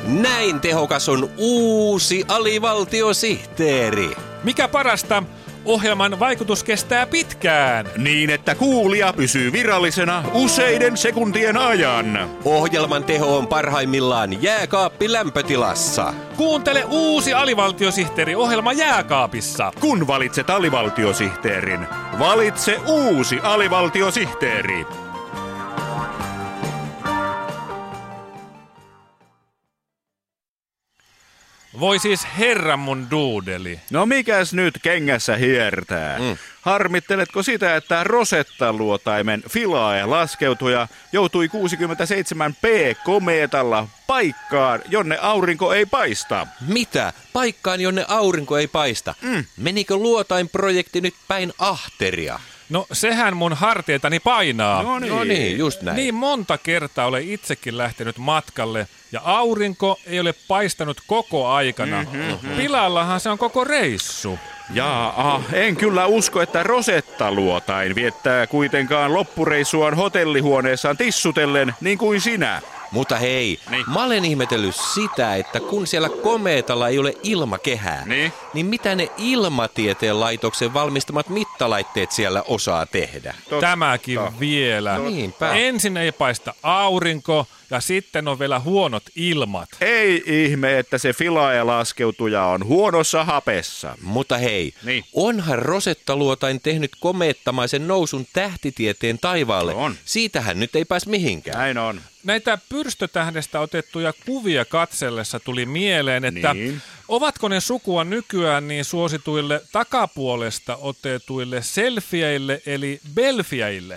Näin tehokas on uusi alivaltiosihteeri. Mikä parasta, ohjelman vaikutus kestää pitkään. Niin, että kuulija pysyy virallisena useiden sekuntien ajan. Ohjelman teho on parhaimmillaan jääkaappilämpötilassa. Kuuntele uusi alivaltiosihteeri ohjelma Jääkaapissa. Kun valitset alivaltiosihteerin, valitse uusi alivaltiosihteeri. Voi siis herran mun duudeli. No mikäs nyt kengässä hiertää? Harmitteletko sitä, että Rosetta-luotaimen Philae-laskeutuja joutui 67P-komeetalla paikkaan, jonne aurinko ei paista? Mitä? Paikkaan, jonne aurinko ei paista? Menikö luotain-projekti nyt päin ahteria? No sehän mun harteitani painaa. No niin, just näin. Niin monta kertaa olen itsekin lähtenyt matkalle ja aurinko ei ole paistanut koko aikana. Pilallahan se on koko reissu. Jaa, en kyllä usko, että Rosetta-luotain viettää kuitenkaan loppureissuaan hotellihuoneessaan tissutellen niin kuin sinä. Mutta hei, mä olen ihmetellyt sitä, että kun siellä komeetalla ei ole ilmakehää, niin mitä ne ilmatieteen laitoksen valmistamat mittalaitteet siellä osaa tehdä? Tämäkin vielä. Niinpä. Ensin ei paista aurinko ja sitten on vielä huonot ilmat. Ei ihme, että se Philae-laskeutuja on huonossa hapessa. Mutta hei, onhan Rosetta-luotain tehnyt komeettamaisen nousun tähtitieteen taivaalle. On. Siitähän nyt ei pääs mihinkään. Näin on. Näitä pyrstötähdestä otettuja kuvia katsellessa tuli mieleen, että ovatko ne sukua nykyään niin suosituille takapuolesta otetuille selfieille eli belfieille?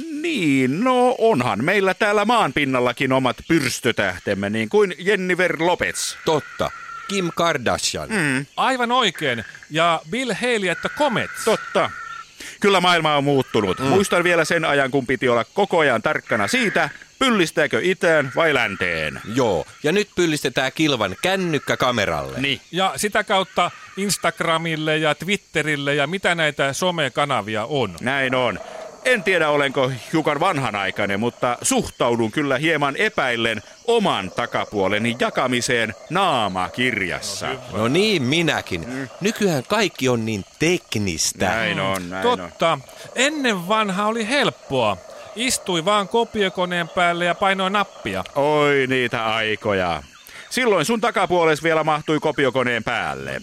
Niin, no onhan meillä täällä maanpinnallakin omat pyrstötähtemme, niin kuin Jennifer Lopez. Totta. Kim Kardashian. Aivan oikein. Ja Bill Haley että Comets. Totta. Kyllä maailma on muuttunut. Muistan vielä sen ajan, kun piti olla koko ajan tarkkana siitä, pyllistääkö itään vai länteen. Joo, ja nyt pyllistetään kilvan kännykkäkameralle. Niin. Ja sitä kautta Instagramille ja Twitterille ja mitä näitä somekanavia on. Näin on. En tiedä, olenko hiukan vanhanaikainen, mutta suhtaudun kyllä hieman epäillen oman takapuoleni jakamiseen naamakirjassa. No niin, minäkin. Nykyään kaikki on niin teknistä. Näin on, näin Totta. Ennen vanha oli helppoa. Istui vaan kopiokoneen päälle ja painoi nappia. Oi niitä aikoja. Silloin sun takapuoles vielä mahtui kopiokoneen päälle.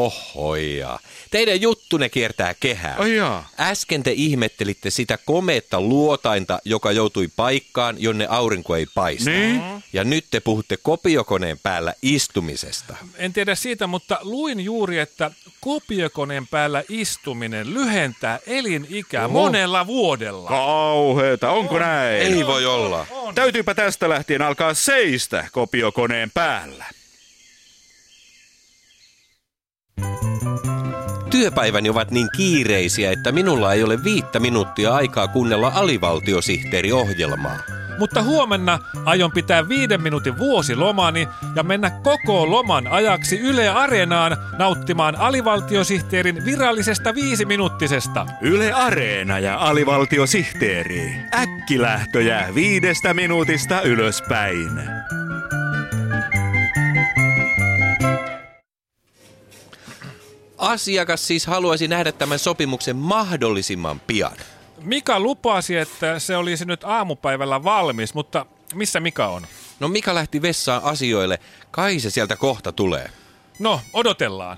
Hohoja. Teidän juttunne kiertää kehää. Ai jaa. Äsken te ihmettelitte sitä komeetta luotainta, joka joutui paikkaan, jonne aurinko ei paista. Niin? Ja nyt te puhutte kopiokoneen päällä istumisesta. En tiedä siitä, mutta luin juuri, että kopiokoneen päällä istuminen lyhentää elinikää monella vuodella. Kauheeta, onko näin? Ei voi olla. Täytyypä tästä lähtien alkaa seistä kopiokoneen päällä. Työpäiväni ovat niin kiireisiä, että minulla ei ole 5 minuuttia aikaa kuunnella alivaltiosihteeriohjelmaa. Mutta huomenna aion pitää 5 minuutin vuosilomani ja mennä koko loman ajaksi Yle Areenaan nauttimaan alivaltiosihteerin virallisesta 5-minuuttisesta. Yle Areena ja alivaltiosihteeri. Äkkilähtöjä 5 minuutista ylöspäin. Asiakas siis haluaisi nähdä tämän sopimuksen mahdollisimman pian. Mika lupasi, että se olisi nyt aamupäivällä valmis, mutta missä Mika on? No Mika lähti vessaan asioille. Kai se sieltä kohta tulee. No, odotellaan.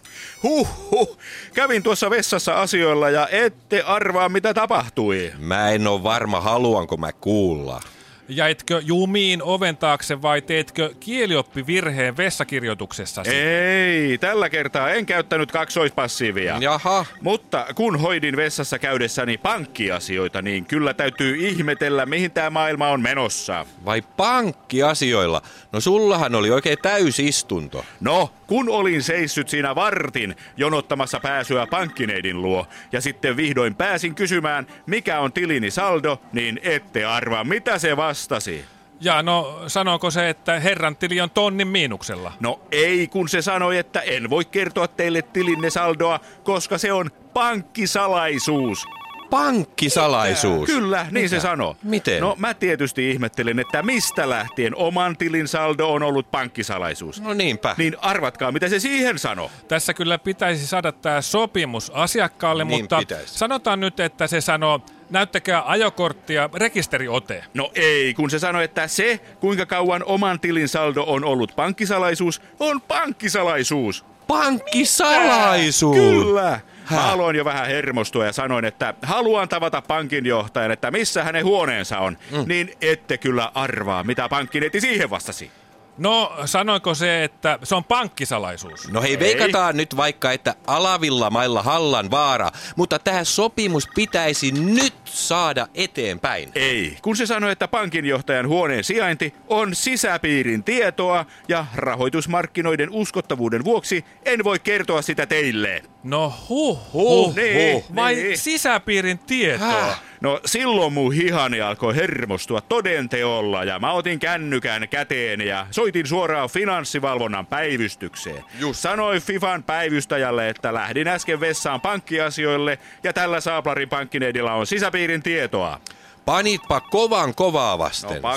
Kävin tuossa vessassa asioilla ja ette arvaa mitä tapahtui. Mä en ole varma, haluanko mä kuulla. Jäitkö jumiin oven taakse vai teetkö kielioppivirheen vessakirjoituksessasi? Ei, tällä kertaa en käyttänyt kaksoispassiivia. Jaha. Mutta kun hoidin vessassa käydessäni pankkiasioita, niin kyllä täytyy ihmetellä, mihin tämä maailma on menossa. Vai pankkiasioilla? No sullahan oli oikein täysistunto. No, kun olin seissyt siinä vartin jonottamassa pääsyä pankkineidin luo, ja sitten vihdoin pääsin kysymään, mikä on tilini saldo, niin ette arvaa, mitä se vastasi. Ja no, sanooko se, että herran tili on tonnin miinuksella? No ei, kun se sanoi, että en voi kertoa teille tilinne saldoa, koska se on pankkisalaisuus. Pankkisalaisuus? Kyllä, niin se sanoo. Miten? No mä tietysti ihmettelin, että mistä lähtien oman tilin saldo on ollut pankkisalaisuus. No niinpä. Niin arvatkaa, mitä se siihen sanoo. Tässä kyllä pitäisi saada tämä sopimus asiakkaalle, Niin mutta pitäisi. sanotaan nyt, että se sanoo, näyttäkää ajokorttia, rekisteriote. No ei, kun se sanoi, että se, kuinka kauan oman tilin saldo on ollut pankkisalaisuus, on pankkisalaisuus. Pankkisalaisuus? Kyllä. Mä aloin jo vähän hermostua ja sanoin, että haluan tavata pankinjohtajan, että missä hänen huoneensa on. Niin ette kyllä arvaa, mitä pankkinetti siihen vastasi. No, sanoiko se, että se on pankkisalaisuus? No hei, veikataan nyt vaikka, että alavilla mailla Hallan vaara, mutta tämä sopimus pitäisi nyt saada eteenpäin. Ei, kun se sanoi, että pankinjohtajan huoneen sijainti on sisäpiirin tietoa ja rahoitusmarkkinoiden uskottavuuden vuoksi en voi kertoa sitä teille. No Niin, vai niin. sisäpiirin tietoa? No silloin mun hihani alkoi hermostua todenteolla ja mä otin kännykän käteen ja soitin suoraan finanssivalvonnan päivystykseen. Sanoin Fifan päivystäjälle, että lähdin äsken vessaan pankkiasioille ja tällä Saaplarin pankkineidillä on sisäpiirin tietoa. Panitpa kovaa vasten. No,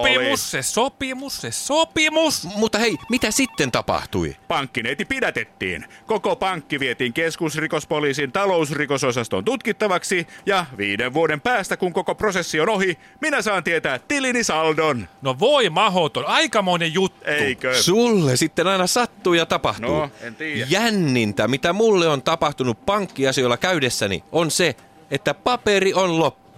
Se sopimus. Mutta hei, mitä sitten tapahtui? Pankkineiti pidätettiin. Koko pankki vietiin keskusrikospoliisin talousrikososaston tutkittavaksi ja 5 vuoden päästä, kun koko prosessi on ohi, minä saan tietää tilini saldon. No voi mahoton, aikamoinen juttu. Eikö? Sulle sitten aina sattuu ja tapahtuu. No, en tiedä. Jännintä, mitä mulle on tapahtunut pankkiasioilla käydessäni, on se, että paperi on loppu.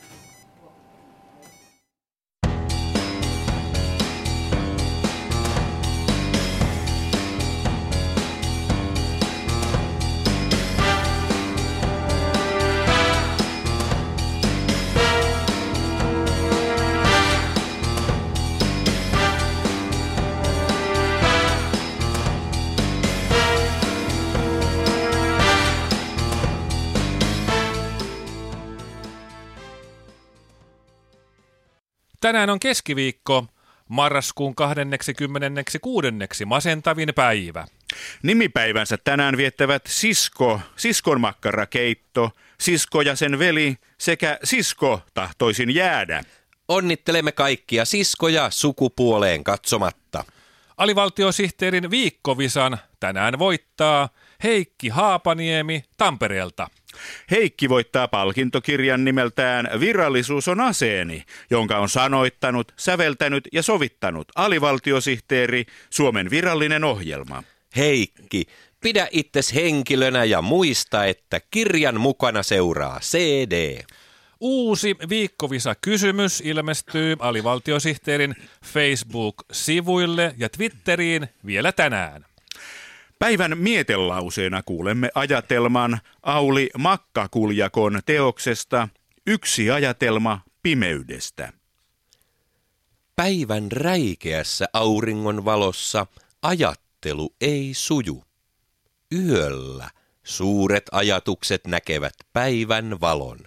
Tänään on keskiviikko, marraskuun 26. masentavin päivä. Nimipäivänsä tänään viettävät siskonmakkarakeitto, sisko ja sen veli sekä sisko tahtoisin jäädä. Onnittelemme kaikkia siskoja sukupuoleen katsomatta. Alivaltiosihteerin viikkovisan tänään voittaa Heikki Haapaniemi Tampereelta. Heikki voittaa palkintokirjan nimeltään Virallisuus on aseeni, jonka on sanoittanut, säveltänyt ja sovittanut alivaltiosihteeri Suomen virallinen ohjelma. Heikki, pidä itses henkilönä ja muista, että kirjan mukana seuraa CD. Uusi viikkovisa-kysymys ilmestyy alivaltiosihteerin Facebook-sivuille ja Twitteriin vielä tänään. Päivän mietelauseena kuulemme ajatelman Auli Makkakuljakon teoksesta Yksi ajatelma pimeydestä. Päivän räikeässä auringon valossa ajattelu ei suju. Yöllä suuret ajatukset näkevät päivän valon.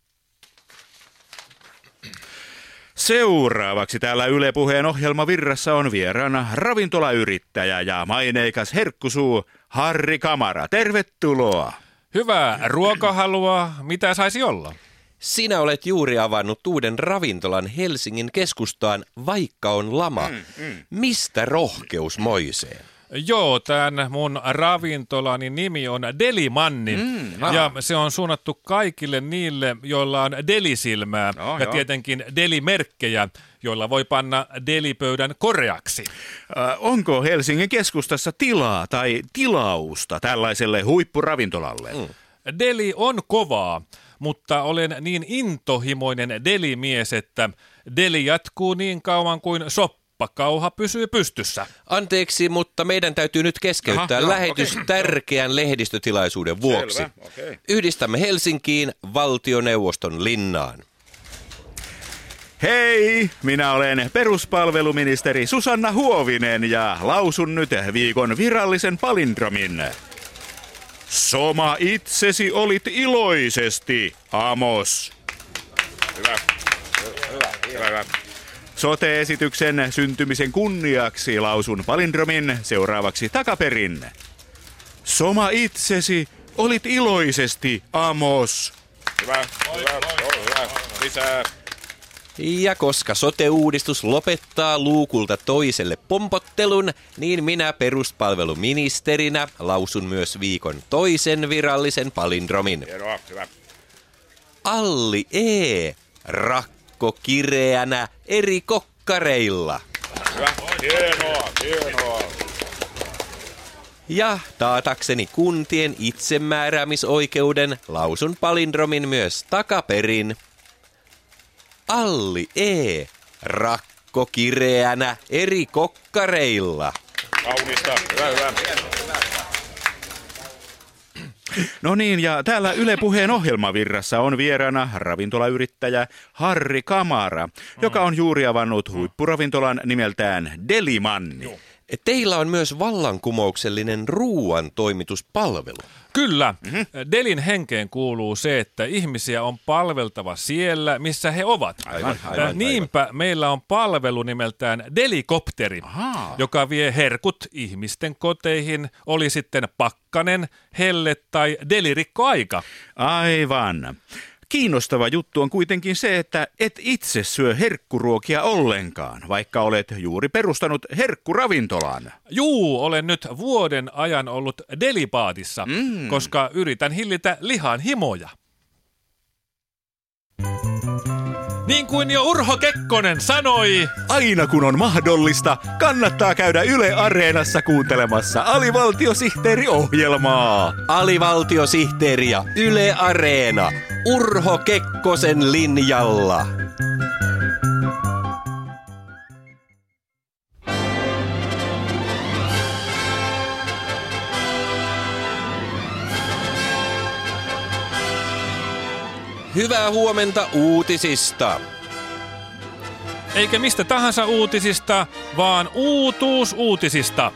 Seuraavaksi täällä Yle Puheen ohjelmavirrassa on vieraana ravintolayrittäjä ja maineikas herkkusuu Harri Kamara. Tervetuloa! Hyvää ruokahalua, mitä saisi olla? Sinä olet juuri avannut uuden ravintolan Helsingin keskustaan, vaikka on lama. Mistä rohkeus moiseen? Joo, tämän mun ravintolani nimi on Delimanni ja se on suunnattu kaikille niille, joilla on delisilmää ja tietenkin delimerkkejä, joilla voi panna delipöydän koreaksi. Onko Helsingin keskustassa tilaa tai tilausta tällaiselle huippuravintolalle? Deli on kovaa, mutta olen niin intohimoinen delimies, että deli jatkuu niin kauan kuin soppakauha pysyy pystyssä. Anteeksi, mutta meidän täytyy nyt keskeyttää lähetys tärkeän lehdistötilaisuuden vuoksi. Selvä, okay. Yhdistämme Helsinkiin valtioneuvoston linnaan. Hei, minä olen peruspalveluministeri Susanna Huovinen ja lausun nyt viikon virallisen palindromin. Soma itsesi olit iloisesti, Amos. Hyvä. Sote-esityksen syntymisen kunniaksi lausun palindromin seuraavaksi takaperin. Soma itsesi olit iloisesti, Amos. Hyvä. Lisää. Ja koska sote-uudistus lopettaa luukulta toiselle pompottelun, niin minä peruspalveluministerinä lausun myös viikon toisen virallisen palindromin. Hienoa, hyvä. Alli E. Rakko kireänä eri kokkareilla. Hyvä. Hienoa. Ja taatakseni kuntien itsemääräämisoikeuden lausun palindromin myös takaperin. Alli E. Rakko kireänä eri kokkareilla. Kaunista. Hyvä. No niin, ja täällä Yle Puheen ohjelmavirrassa on vieraana ravintolayrittäjä Harri Kamara, joka on juuri avannut huippuravintolan nimeltään Delimanni. Teillä on myös vallankumouksellinen ruuan toimituspalvelu. Kyllä. Delin henkeen kuuluu se, että ihmisiä on palveltava siellä, missä he ovat. Aivan. Niinpä meillä on palvelu nimeltään Delikopteri, joka vie herkut ihmisten koteihin, oli sitten pakkanen, helle tai delirikkoaika. Aivan. Kiinnostava juttu on kuitenkin se, että et itse syö herkkuruokia ollenkaan, vaikka olet juuri perustanut herkkuravintolan. Juu, olen nyt vuoden ajan ollut delipaatissa, koska yritän hillitä lihan himoja. Niin kuin jo Urho Kekkonen sanoi, Aina kun on mahdollista, kannattaa käydä Yle Areenassa kuuntelemassa alivaltiosihteeriohjelmaa. Alivaltiosihteeri ja Yle Areena. Urho Kekkosen linjalla. Hyvää huomenta uutisista. eikä mistä tahansa uutisista, vaan uutuusuutisista.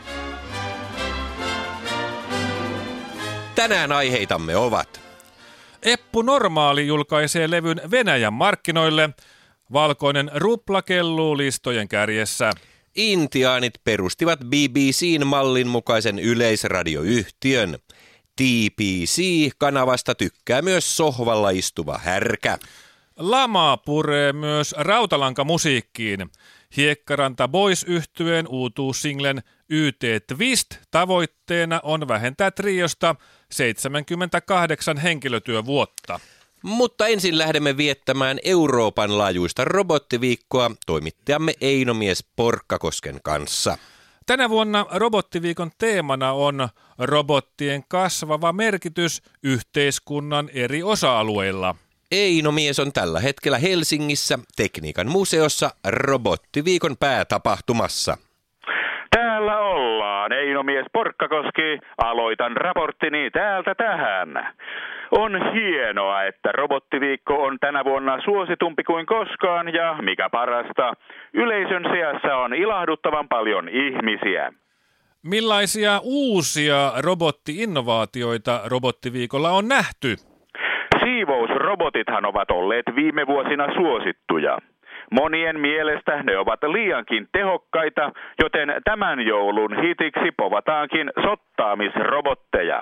Tänään aiheitamme ovat: Eppu Normaali julkaisee levyn Venäjän markkinoille. Valkoinen rupla kelluu listojen kärjessä. Intiaanit perustivat BBC:n mallin mukaisen yleisradioyhtiön. TPC-kanavasta tykkää myös sohvalla istuva härkä. Lama puree myös rautalankamusiikkiin. Hiekkaranta Boys-yhtyeen uutuussinglen YT Twist tavoitteena on vähentää triosta 78 henkilötyövuotta. Mutta ensin lähdemme viettämään Euroopan laajuista robottiviikkoa toimittajamme Einomies Porkkakosken kanssa. Tänä vuonna robottiviikon teemana on robottien kasvava merkitys yhteiskunnan eri osa-alueilla. Einomies on tällä hetkellä Helsingissä Tekniikan museossa robottiviikon päätapahtumassa. Täällä ollaan, Einomies Porkkakoski. Aloitan raporttini täältä tähän. On hienoa, että robottiviikko on tänä vuonna suositumpi kuin koskaan ja mikä parasta, yleisön seassa on ilahduttavan paljon ihmisiä. Millaisia uusia robotti-innovaatioita robottiviikolla on nähty? Siivousrobotithan ovat olleet viime vuosina suosittuja. Monien mielestä ne ovat liiankin tehokkaita, joten tämän joulun hitiksi povataankin sottaamisrobotteja.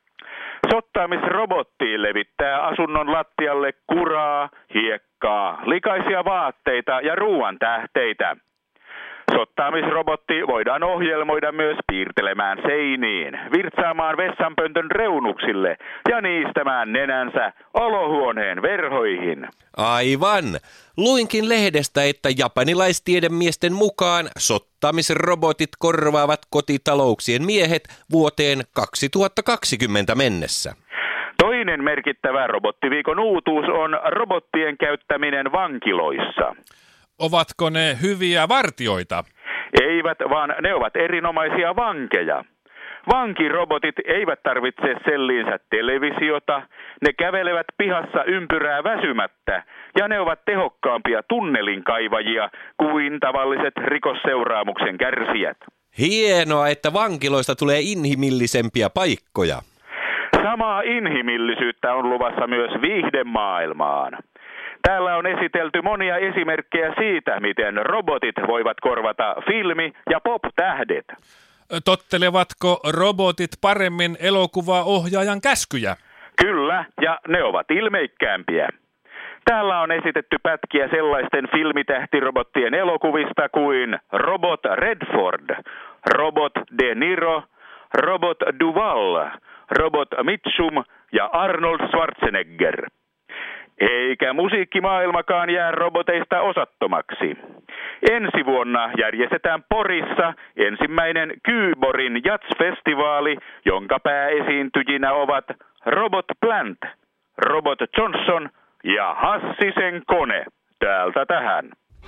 Sottaamisrobotti levittää asunnon lattialle kuraa, hiekkaa, likaisia vaatteita ja ruoan tähteitä. Sottaamisrobotti voidaan ohjelmoida myös piirtelemään seiniin, virtsaamaan vessanpöntön reunuksille ja niistämään nenänsä olohuoneen verhoihin. Aivan! Luinkin lehdestä, että japanilaistiedemiesten mukaan sottaamisrobotit korvaavat kotitalouksien miehet vuoteen 2020 mennessä. Toinen merkittävä robottiviikon uutuus on robottien käyttäminen vankiloissa. Ovatko ne hyviä vartioita? Eivät, vaan ne ovat erinomaisia vankeja. Vankirobotit eivät tarvitse selliinsä televisiota, ne kävelevät pihassa ympyrää väsymättä ja ne ovat tehokkaampia tunnelin-kaivajia kuin tavalliset rikosseuraamuksen kärsijät. Hienoa, että vankiloista tulee inhimillisempiä paikkoja. Samaa inhimillisyyttä on luvassa myös viihdemaailmaan. Täällä on esitelty monia esimerkkejä siitä, miten robotit voivat korvata filmi- ja pop-tähdet. Tottelevatko robotit paremmin elokuvaohjaajan käskyjä? Kyllä, ja ne ovat ilmeikkäämpiä. Täällä on esitetty pätkiä sellaisten filmitähtirobottien elokuvista kuin Robot Redford, Robot De Niro, Robot Duvall, Robot Mitchum ja Arnold Schwarzenegger. Eikä musiikkimaailmakaan jää roboteista osattomaksi. Ensi vuonna järjestetään Porissa ensimmäinen Kyborin Jazz-festivaali, jonka pääesiintyjinä ovat Robot Plant, Robot Johnson ja Hassisen kone. Täältä tähän.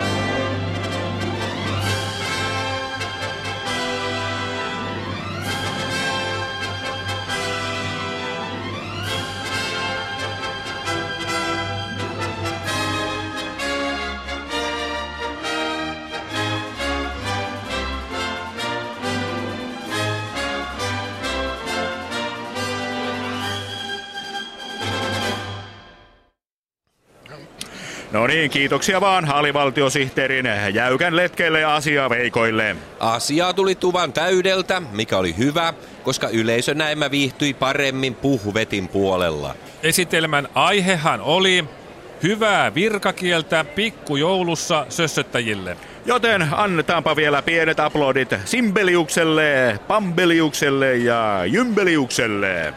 No niin, kiitoksia vaan alivaltiosihteerin jäykän letkeille asiaveikoille. Asiaa tuli tuvan täydeltä, mikä oli hyvä, koska yleisö näemmä viihtyi paremmin puhvetin puolella. Esitelmän aihehan oli hyvää virkakieltä pikkujoulussa sössöttäjille. Joten annetaanpa vielä pienet aplodit Simbeliukselle, Pambeliukselle ja Jymbeliukselle.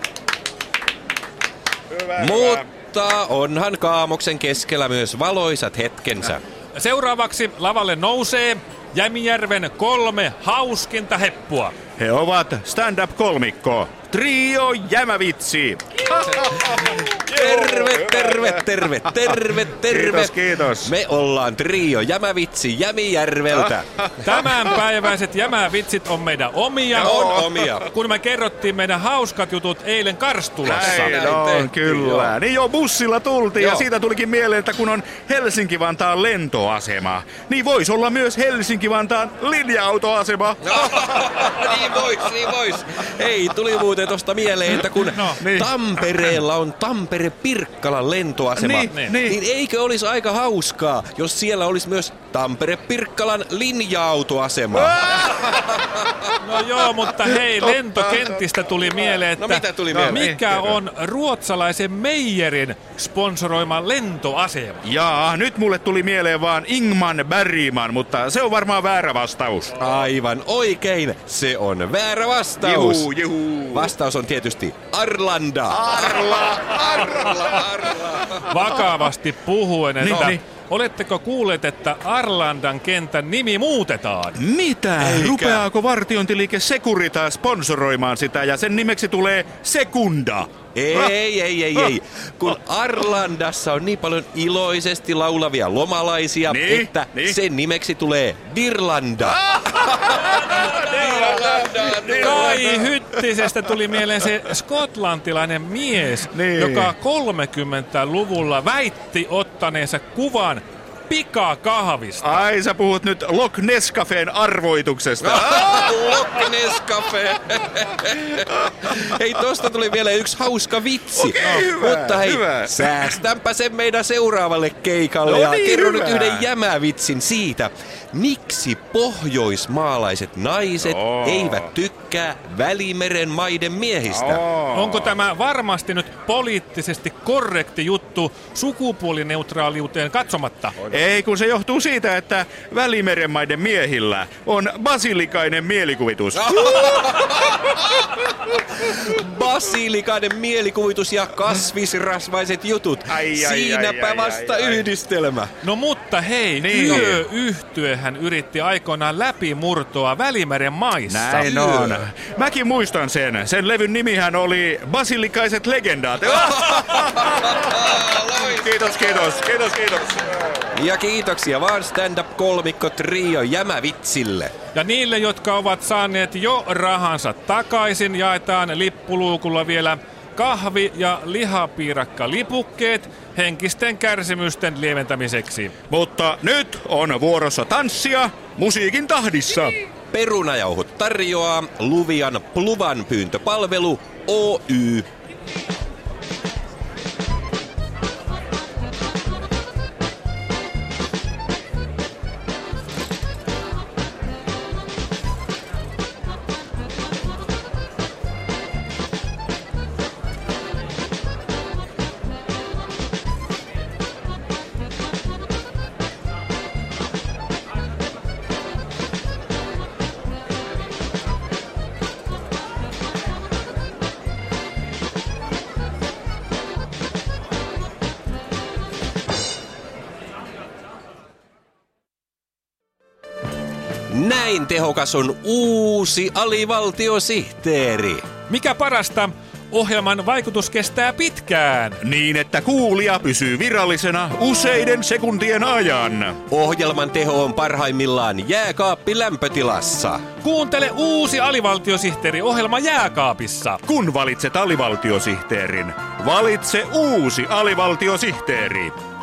Hyvä, Mutta onhan Kaamoksen keskellä myös valoisat hetkensä. Seuraavaksi lavalle nousee Jämijärven 3 hauskinta heppua. He ovat stand-up-kolmikko, Trio Jämävitsi. Terve. Kiitos. Me ollaan Trio Jämävitsi Jämijärveltä. Tämänpäiväiset jämävitsit on meidän omia. On omia. Kun me kerrottiin meidän hauskat jutut eilen Karstulassa. Näin on, kyllä. Joo. Niin jo bussilla tultiin ja Joo. siitä tulikin mieleen, että kun on Helsinki-Vantaan lentoasema, niin voisi olla myös Helsinki-Vantaan linja-autoasema. Niin vois. Ei, tuli muuten tosta mieleen, että kun niin. Tampereella on Tampere-Pirkkalan lentoasema, niin eikö olisi aika hauskaa, jos siellä olisi myös Tampere-Pirkkalan linja-autoasema? No joo, mutta hei, lentokentistä tuli mieleen, että mitä tuli mieleen? mikä on ruotsalaisen Meijerin sponsoroima lentoasema? Jaa, nyt mulle tuli mieleen vaan Ingman Bergman, mutta se on varmaan väärä vastaus. Aivan oikein, se on väärä vastaus. Juhu. Vastaus on tietysti Arlanda. Arla. Vakavasti puhuen, että Niin. oletteko kuulleet, että Arlandan kentän nimi muutetaan? Mitä? Eikä. Rupeaako vartiointiliike Securitas sponsoroimaan sitä ja sen nimeksi tulee Sekunda? Ei. Kun Arlandassa on niin paljon iloisesti laulavia lomalaisia, Niin, että niin. sen nimeksi tulee Dirlanda. Kai Hyttisestä tuli mieleen se skotlantilainen mies, Niin. joka 30-luvulla väitti ottaneensa kuvan pikakahvista. Ai, sä puhut nyt Loch Ness-cafeen arvoituksesta. Loch Ness Cafe. Hei, tosta tuli vielä yksi hauska vitsi. Okei, hyvä, Mutta hei, hyvä. säästänpä sen meidän seuraavalle keikalle No ja niin, kerron hyvä. nyt yhden jämävitsin siitä, miksi pohjoismaalaiset naiset eivät tykkää Välimeren maiden miehistä. Onko tämä varmasti nyt poliittisesti korrekti juttu sukupuolineutraaliuteen katsomatta? Ei, kun se johtuu siitä, että Välimeren maiden miehillä on basilikainen mielikuvitus. Basilikainen mielikuvitus ja kasvisrasvaiset jutut. Siinäpä vasta yhdistelmä. No mutta hei, Niin. Yöyhtyehän yritti aikoinaan läpimurtoa Välimeren maissa. Näin on. Mäkin muistan sen. Sen levyn nimihän oli Basilikaiset legendaat. Kiitos. Ja kiitoksia vaan stand-up-kolmikko Trio Jämävitsille. Ja niille, jotka ovat saaneet jo rahansa takaisin, jaetaan lippuluukulla vielä kahvi- ja lihapiirakkalipukkeet henkisten kärsimysten lieventämiseksi. Mutta nyt on vuorossa tanssia musiikin tahdissa. Perunajauhot tarjoaa Luvian Pluvan pyyntöpalvelu Oy. Näin tehokas on uusi alivaltiosihteeri. Mikä parasta, ohjelman vaikutus kestää pitkään. Niin, että kuulija pysyy virallisena useiden sekuntien ajan. Ohjelman teho on parhaimmillaan jääkaappilämpötilassa. Kuuntele uusi alivaltiosihteeri-ohjelma Jääkaapissa. Kun valitset alivaltiosihteerin, valitse uusi alivaltiosihteeri.